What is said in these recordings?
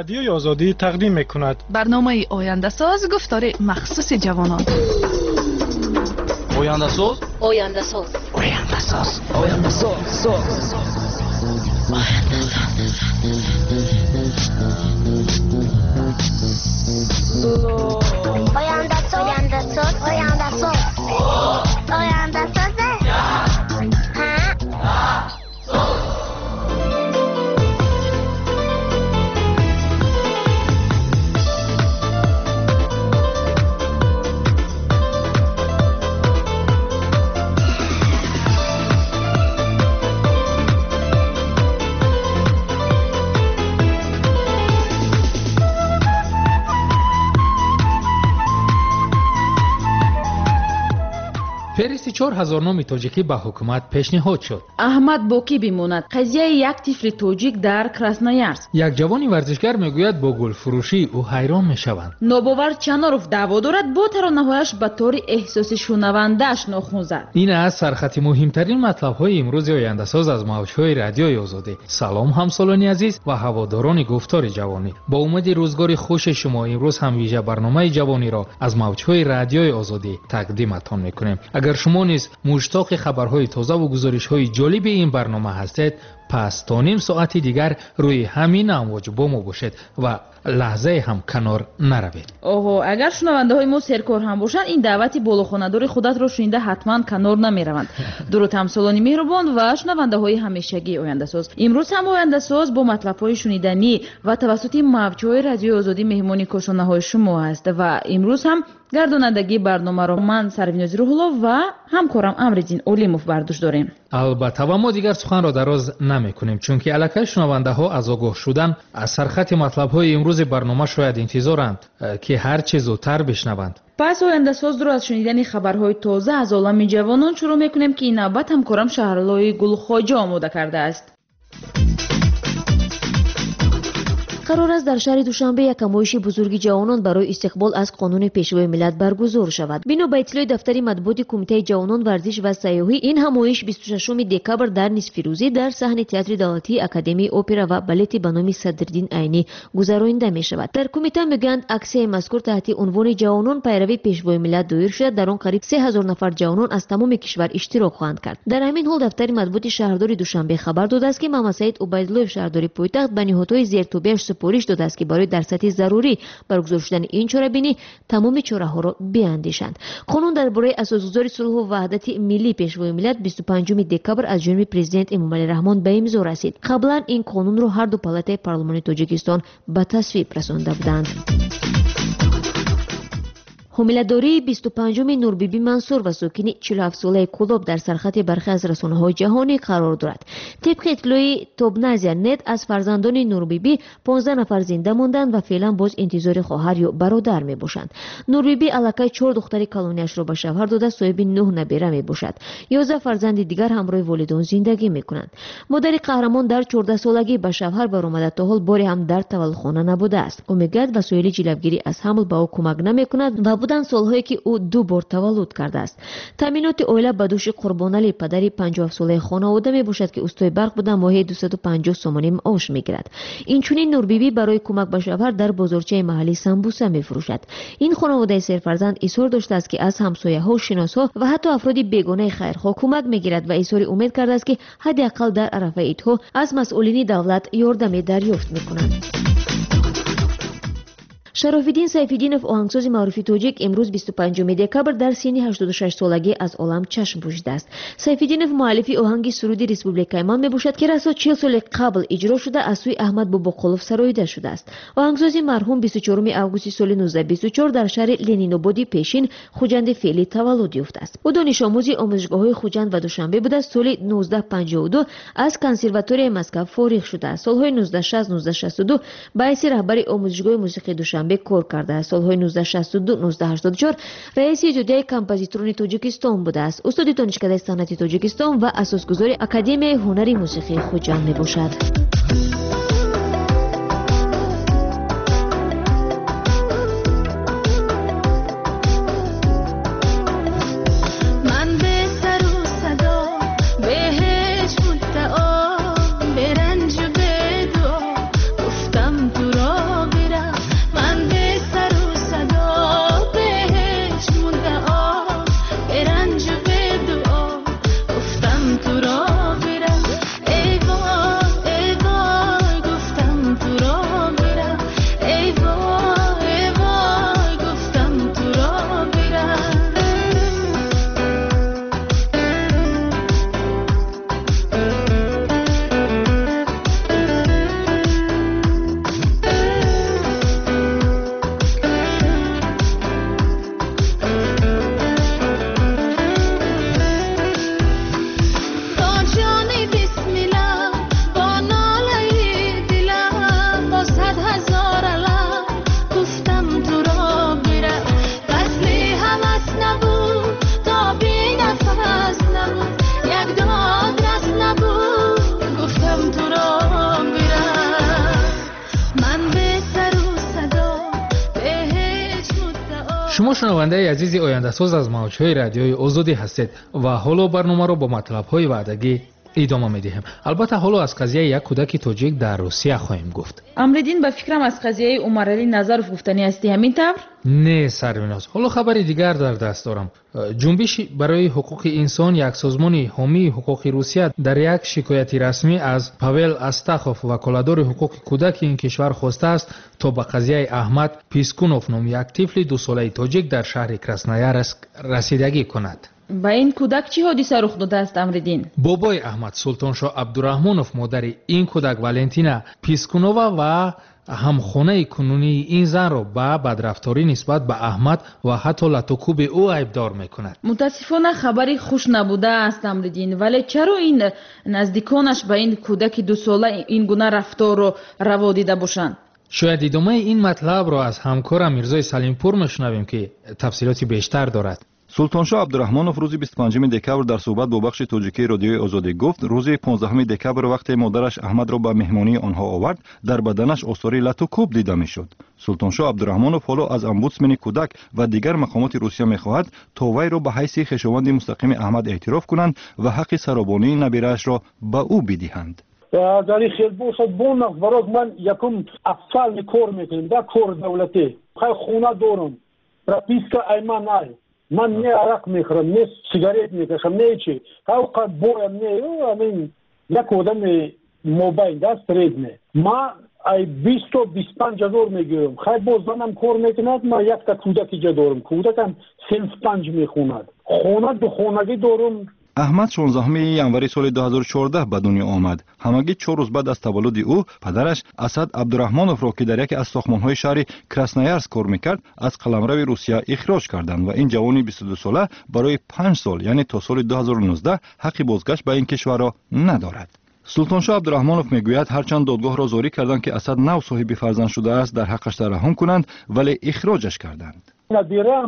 رادیوی آزادی تقدیم می‌کند. برنامه آینده ساز گفتار مخصوص جوانان. آینده ساز، آینده ساز، آینده ساز، آینده ساز، آینده ساز، آینده ساز، آینده ساز، آینده ساز. فهرست 4000 نام تاجیکی به حکومت پیشنهاد شد. احمد باقی بماند. قضیه یک طفل تاجیک در کراسنویارسک. یک جوان ورزشگر میگوید با گل فروشی او حیران میشوند. نوباور چناروف دعوا دارد با ترانه‌هایش به طور احساسی شنونده‌اش ناخن زد. این از سرخط مهمترین مطلب‌های امروز آینده ساز از موج‌های رادیوی آزادی. سلام همسالان عزیز و هواداران گفتار جوانی. با امید روزگار خوش شما امروز هم ویژه برنامه جوانی را از موج‌های رادیوی آزادی تقدیمتان می‌کنیم. اگر شما نیز مشتاق خبرهای تازه و گزارش‌های جالب این برنامه هستید، پس تا نیم ساعت دیگر روی همین امواج با ما باشید و لحظه هم کنار نروید. اوه، اگر شنونده های ما سرکار هم باشند این دعوت بالاخانه‌دار خودت را شنیده حتما کنار نمیروند. درود همسالانی مهربان و شنونده های همیشگی آینده ساز. امروز هم آینده ساز با مطلب های شنیدنی و توسط موج‌های رادیو آزادی مهمانی کاشانه های شما است و امروز هم گردانندگی برنامه را من سرویناز روح‌الله و همکارم امرالدین اولیموف بر دوش داریم. البته و ما دیگر سخن را دراز نمی‌کنیم چون که الکی شنونده ها از آگاه شدن از سرخط مطلب های امروز برنامه شاید انتظارند که هر چه زودتر بشنوند. پس آینده ساز رو از شنیدن خبرهای تازه از عالم جوانان شروع می‌کنیم که این نوبت همکارم شهرلوی گلخواجه آماده کرده است. قرار است در شهر دوشنبه یک نمایش بزرگ جوانان برای استقبال از قانون پیشوای ملت برگزار شود. بنا به اطلاع دفتر مطبوعات کمیته جوانان ورزش و سیاحی، این نمایش 26 دکبر در نصف روزی در صحن تئاتر دولتی اکادمی اپرا و بالت به نام صدرالدین عینی گذرانده می شود. در کمیته میگویند اکسیه مذکور تحت عنوان جوانان پیروی پیشوای ملت دایر شده. در آن قریب 3000 نفر جوانان از تمام کشور اشتراک خواهند کرد. در همین حال دفتر مطبوعات شهرداری دوشنبه خبر داده است که محمد سعید عبیدالله شهرداری پایتخت به نهادهای زیرتوبه‌اش سپارش داده است که برای در سطح ضروری برگزار شدن این چاره‌بینی تمام چاره‌ها را بیاندیشند. قانون درباره اساسگذاری صلح و وحدت ملی پیشوای ملت 25 دکبر از جانب پرزیدنت امامعلی رحمان به امضا رسید. قبلا این قانون را هر دو پالات پارلمان تاجیکستان به تصویب رسانده بودند. حامله‌داری 25 نوربیبی منصور و ساکن 47 ساله کلاب در سرخط برخی از رسانه‌های جهانی قرار دارد. طبق اطلاع توبنازیا نت از فرزندان نوربیبی 15 نفر زنده ماندند و فعلا باز انتظار خواهر یا برادر میباشند. نوربیبی الکی 4 دختر کلونیش را به شوهر داده صاحب 9 نبیره میباشد. 11 فرزند دیگر همراه والدان زندگی میکنند. مادر قهرمان در 14 سالگی به شوهر برآمده تا حال باری هم در تولدخانه نبوده است. او میگوید وسایل جلوگیری از حمل به او کمک نمیکند و بودن سالهایی که او 2 بار تولد کرده است. تامینات عائله به دوش قربانعلی پدری 57 ساله خانواده می باشد که استای برق بوده ماهی 250 سومانی معاش میگیرد. اینچنین نوربیبی برای کمک به شوهر در بازارچه محلی سمبوسه میفروشد. این خانواده سرفرزند اصرار داشته است که از همسایه‌ها، شناسا و حتی افراد بیگانه خیرخواه کمک میگیرد و اظهار امید کرده است که حداقل در عرفه عیدها از مسئولین دولت یاردمی دریافت میکنند. شراف‌الدین سیف‌الدینов آهنگساز معروف تاجیک امروز 25 دکبر در سن 86 سالگی از عالم چشم پوشیده است. سیف‌الدینov مؤلف آهنگ سرود ریسپوبلیکای من میباشد که رسا 40 سال قبل اجرا شده از سوی احمد باباقلوف سراییده شده است. آهنگساز مرحوم 24 آگوست سال 1924 در شهر لنین‌آباد پیشین خوجند فعلی تولد یافته است. او دانش آموز آموزشگاه‌های خوجند و دوشنبه بوده. سال 1952 از کنسرواتوری مسکو فارغ شده است. سال‌های 1960-1962 به حیث رهبر آموزشگاه موسیقی دوشنبه کار کرده است. سال‌های 1962-1984 رئیس اتحادیه کمپوزیتوران تاجیکستان بوده است. استاد دانشکده صنعتی تاجیکستان و اساسگذار اکادمی هنری موسیقی خوجند میباشد. برنج و بدو گفتم تو را шумо шунавандаи азизи ояндасоз аз мавҷҳои радиои озодӣ ҳастед ва ҳоло барномаро бо матлабҳои ваъдагӣ идома медиҳем. албатта ҳоло аз қазияи як кӯдаки тоҷик дар русия хоҳем гуфт. амриддин ба фикрам аз қазияи умаралӣ назаров гуфтанӣ ҳастӣ ҳамин тавр? не сарвиноз, ҳоло хабари дигар дар даст дорам. ҷунбиши барои ҳуқуқи инсон, як созмони ҳомии ҳуқуқи русия дар як шикояти расмӣ аз Павел Астахов, ваколадори ҳуқуқи кӯдаки ин кишвар хостааст то ба қазияи Аҳмад Пискунов номи як тифли 2 солаи тоҷик дар шаҳри Красноярск расидагӣ кунад. ба ин кӯдак чӣ ҳодиса рух додааст амриддин? бобои Аҳмад Султоншоҳ Абдураҳмонов, модари ин кӯдак Валентина Пискунова ва ҳамхонаи кунунии ин занро ба бадрафторӣ нисбат ба Аҳмад ва ҳатто латукуби ӯ айбдор мекунад. мутаассифона хабари хуш набудааст амриддин, вале чаро ин наздиконаш ба ин кӯдаки 2 сола ин гуна рафторро раво дида бошанд? шояд идомаи ин матлабро аз ҳамкорам Мирзои Салимпур мешунавем ки тафсилоти бештар дорад. султоншоҳ Абдураҳмонов рӯзи 25 декабр дар суҳбат бо бахши тоҷикии радиои озодӣ гуфт, рӯзи 15 декабр вақте модараш Аҳмадро ба меҳмонии онҳо овард, дар баданаш осори латукуб дида мешуд. султоншоҳ Абдураҳмонов ҳоло аз омбудсмени кӯдак ва дигар мақомоти Русия мехоҳад то вайро ба ҳайси хешованди мустақими Аҳмад эътироф кунанд ва ҳаққи саробонии набираашро ба ӯ бидиҳанд. азали хел бошад бонах бароз ман якум афсални кор мекунем да кор давлатӣ хай хона дорам прописка айман ай ман не арақ мехӯрам, не сигарет мекашам, не чӣ ҳавқат боям не амин як одами мобайн да средне ма ай 20-25 ҳазор мегирам хай боз манам кор мекунад ма якта кӯдаки ҷа дорам кӯдакам синф 5 мехонад хона духонагӣ дорам. Аҳмад 16 январи соли 2014 ба дунё омад. ҳамагӣ 4 рӯз баъд аз таваллуди ӯ падараш Асад Абдураҳмоновро ки дар яке аз сохмонҳои шаҳри Красноярск кор мекард, аз қаламрави Русия ихроҷ карданд ва ин ҷавони 22 сола барои 5 сол, яъне то соли 2019 ҳаққи бозгашт ба ин кишварро надорад. султоншоҳ Абдураҳмонов мегӯяд, ҳарчанд додгоҳро зори карданд ки Асад нав соҳиби фарзанд шудааст, дар ҳаққаш тараҳҳум кунанд, вале ихроҷаш карданд. набирам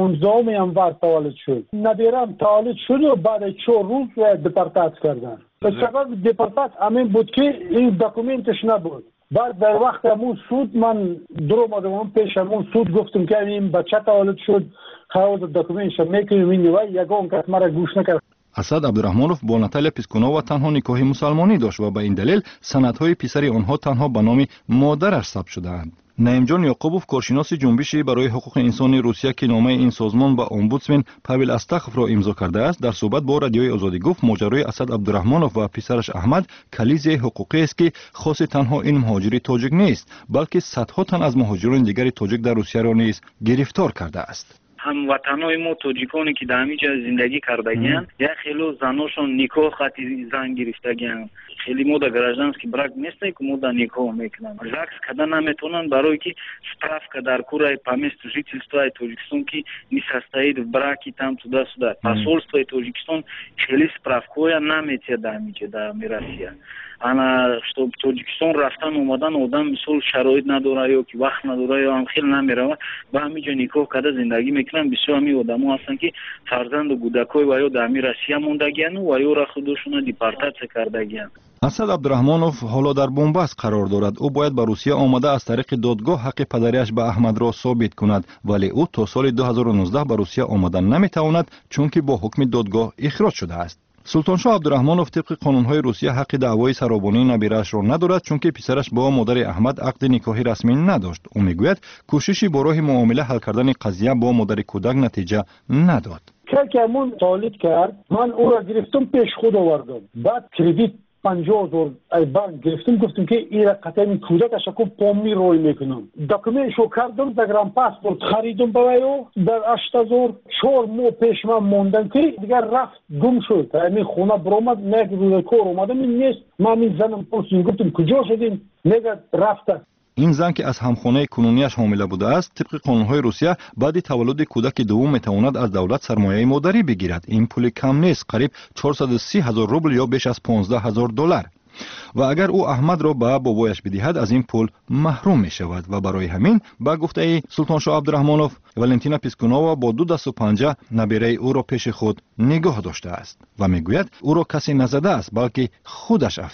16 январ таваллуд шуд. Набирам таваллуд шуд ва баъди 4 рӯз депортат карданд. Сабаби депортат амин буд ки ин документаш набуд. баъд дар вақти ҳамун суд ман дуромадам пеш ҳамун суд гуфтам ки ин бача таваллуд шуд, ҳозир документша мекунем ин ва ягон кас мара гӯш накард. Асад Абдураҳмонов бо Наталья Пискунова танҳо никоҳи мусалмонӣ дошт ва ба ин далел санадҳои писари онҳо танҳо ба номи модараш сабт шудаанд. Наимҷон Ёқубов, коршиноси ҷунбиши барои ҳуқуқи инсони Русия ки номаи ин созмон ба омбудсмен Павел Астаховро имзо кардааст, дар суҳбат бо радиои Озодӣ гуфт, моҷарои Асад Абдураҳмонов ва писараш Аҳмад кализияи ҳуқуқиест ки хоси танҳо ин муҳоҷири тоҷик нест, балки садҳо тан аз муҳоҷирони дигари тоҷик дар Русияро низ гирифтор кардааст. ҳамватанои мо тоҷиконе ки дар ҳамин ҷо зиндагӣ кардагиянд, як хело заношон никоҳ хати зан гирифтагиянд. хеле мо дар гражданский брак нестем ки мо дар никоҳ мекунам. ЗАГС када наметавонанд барое ки справка дар кураи по месту жительствои Тоҷикистон ки не состоит в браке там туда-сюда. Посольствои Тоҷикистон хеле справкоя наметиҳад дар ҳамин ҷо дар Россия. ана што Тоҷикистон рафтан омадан одам мисол шароит надора ё ки вақт надора ё ҳам хел намерава ба ҳамин ҷо никоҳ када зиндагӣ мекунанд. бисёр ҳамин одамо ҳастанд ки фарзанду кӯдакҳои ва ё дар ҳамин Россия мондагиянд ва ёра худошона депортатсия кардагиянд. Асад Абдураҳмонов ҳоло дар бомбаст қарор дорад. ӯ бояд ба Русия омада аз тариқи додгоҳ ҳаққи падариаш ба Аҳмадро собит кунад, вале ӯ то соли 2019 ба Русия омада наметавонад, чунки бо ҳукми додгоҳ ихроҷ шудааст. султоншоҳ Абдураҳмонов тибқи қонунҳои Русия ҳаққи даъвои саробонии набираашро надорад, чунки писараш бо модари Аҳмад ақди никоҳи расмӣ надошт. ӯ мегӯяд, кӯшиши бо роҳи муомила ҳал кардани қазия бо модари кӯдак натиҷа надод. ки ҳамун солид кард, ман ӯро гирифтам пеш худ овардам. баъд кредит 50,000 ай банк гирифтам, гуфтам ки ира қатъан кӯдакаша ку помми рой мекунам. Документшо кардам, загранпаспорт харидам бароё дар 8000. 4 моҳ пеш ман мондам ки дигар рафт гум шуд. ҳамин хона биромад, як рӯзи кор омадам, ин нест. ман ин занам пурсидам, гуфтам куҷо шудин? мега рафта. ин зан ки аз ҳамхонаи кунунияш ҳомила будааст, тибқи қонунҳои Русия баъди таваллуди кӯдаки дуввум метавонад аз давлат сармояи модарӣ бигирад. ин пули кам нест, қариб 430 000 рубл ё беш аз 15 000 доллар. ва агар ӯ Аҳмадро ба бобояш бидиҳад, аз ин пул маҳрум мешавад ва барои ҳамин ба гуфтаи султоншоҳ Абдураҳмонов, Валентина Пискунова бо 2 дасту панҷа набераи ӯро пеши худ нигоҳ доштааст ва мегӯяд, ӯро касе назадааст, балки худаш афтид.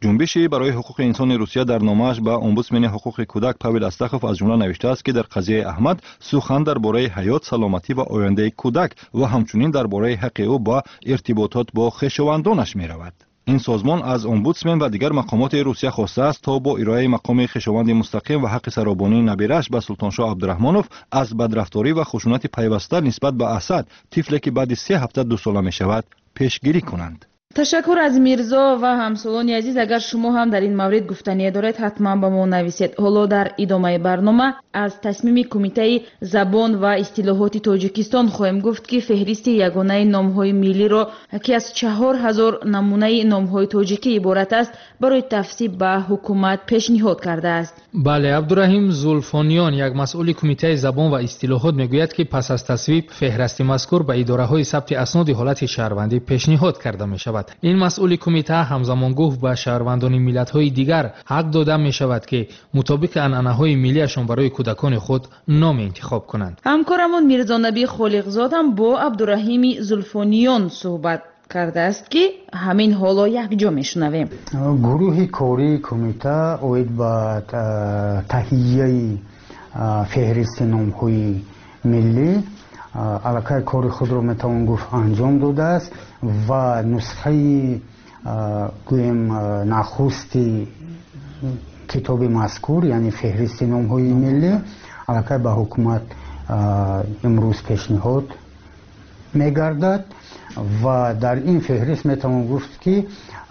جنبشی برای حقوق انسان روسیه در نامه‌اش به امبودسمن حقوق کودک پاول استخوف از جمله نوشته است که در قضیه احمد سخن درباره حیات، سلامتی و آینده کودک و همچنین درباره حق او با ارتباطات با خویشاوندانش می‌رود. این سازمان از امبودسمن و دیگر مقامات روسیه خواسته است تا با ارائه مقام خویشاوند مستقیم و حق سرابانی نبیرش به سلطانشاه عبدالرحمنوف از بدرفتاری و خشونت پیوسته نسبت به اسد، طفلی که بعد 3 هفته 2 ساله می‌شود، پیشگیری کنند. تشکر از میرزا و همسولانی عزیز. اگر شما هم در این مورد گفتنی دارید حتما با ما نویسید. حالا در ادامه برنامه از تصمیم کمیته زبان و اصطلاحات تاجیکستان خواهیم گفت که فهرست یگانه نام‌های ملی را که از 4000 نمونه نام‌های تاجیکی عبارت است برای تصویب به حکومت پیشنهاد کرده است. بله، عبدالرحیم زولفانیان، یک مسئول کمیته زبان و اصطلاحات میگوید که پس از تصویب فهرست مذکور به اداره‌های ثبت اسناد حالت شهروندی پیشنهاد کرده می‌شود. این مسئول کمیته همزمان گفت به شهروندان ملت‌های دیگر حق داده می‌شود که مطابق عنعنه‌های ملیشان برای کودکان خود نام انتخاب کنند. همکارمون میرزا نبی خالقزاد هم با عبدالرحیم زولفانیان صحبت کرده است که همین حالا یک جا میشنویم. گروه کاری کمیته اوید با تهیه فهرست نام‌های ملی علاقه کار خود را میتوان گفت انجام داده است و نسخه گویم نخستی کتاب مذکور یعنی فهرست نام‌های ملی علاقه به حکومت امروز پیشنهاد میگردد و در این فهرست میتوان گفت که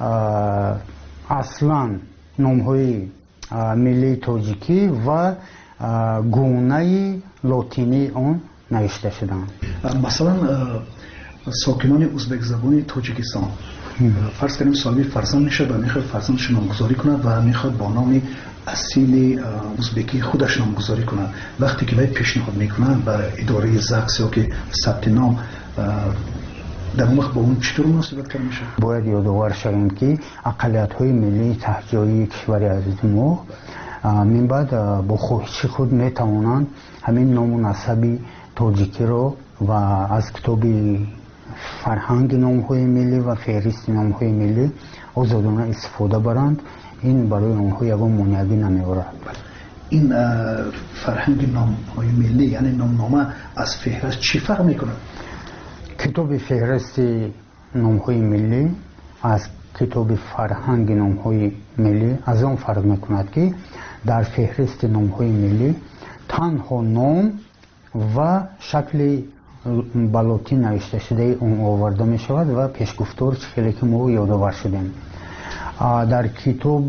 اصلا نام‌های ملی تاجیکی و گونه لاتینی آن نوشته شدند. مثلا ساکنان ازبک زبان تاجیکستان فرض کنیم صاحب فرزند میشه و میخواد فرزندش نامگذاری کنه و میخواد با نام اصیل ازبکی خودش نامگذاری کنه. وقتی که باید پیشنهاد میکنن به اداره زکس یا که ثبت نام در اون وقت با اون چطور مناسبت کرده میشه؟ باید یادآور شویم که اقلیت‌های ملی تحجایی کشور عزیز ما من بعد با خواهش خود میتوانند همین نام و نسب تاجیکی رو و از کتاب فرهنگ نام‌های ملی و فهرست نام‌های ملی آزادانه استفاده برند. این برای آنها یگان مانعی نمی‌آورد. این فرهنگ نام‌های ملی یعنی نامنامه از فهرست چی فرق میکنه؟ کتاب فهرست نام‌های ملی از کتاب فرهنگ نام‌های ملی از آن فرق میکند که در فهرست نام‌های ملی تنها نام و شکل بلاتی نوشته شده اون آورده می شود و پیشگفتار خیلی که ما یادآور شدیم. در کتاب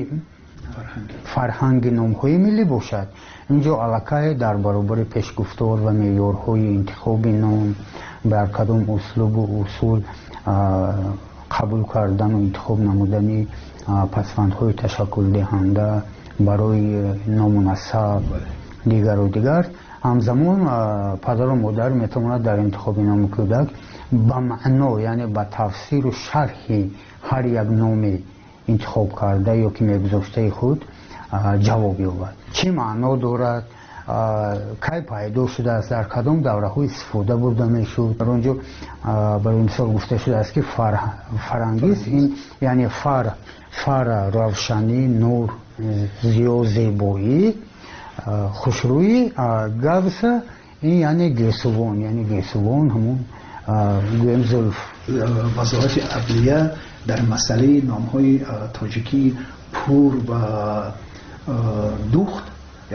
فرهنگ نام‌های ملی باشد اینجا علاقه در برابر پیشگفتار و معیارهای انتخاب نام بر کدام اسلوب و اصول قبول کردن و انتخاب نمودن پسوندهای تشکل دهنده برای نام و نسب دیگر و دیگر. همزمان پدر و مادر میتواند در انتخاب نام کودک به معنا یعنی به تفسیر و شرح هر یک نام انتخاب کرده یا که میگذاشته خود جواب یابد. چه معنا دارد، کی پیدا شده است، در کدام دوره های استفاده برده میشد. در اونجا برای مثال گفته شده است که فرانگیز این یعنی فر روشنی، نور، زیو، زیبایی، خوشرویی، گوس این یعنی گیسوان همون گویم زلف. وزارت عدلیه در مسئله نام‌های تاجیکی پور و دوخت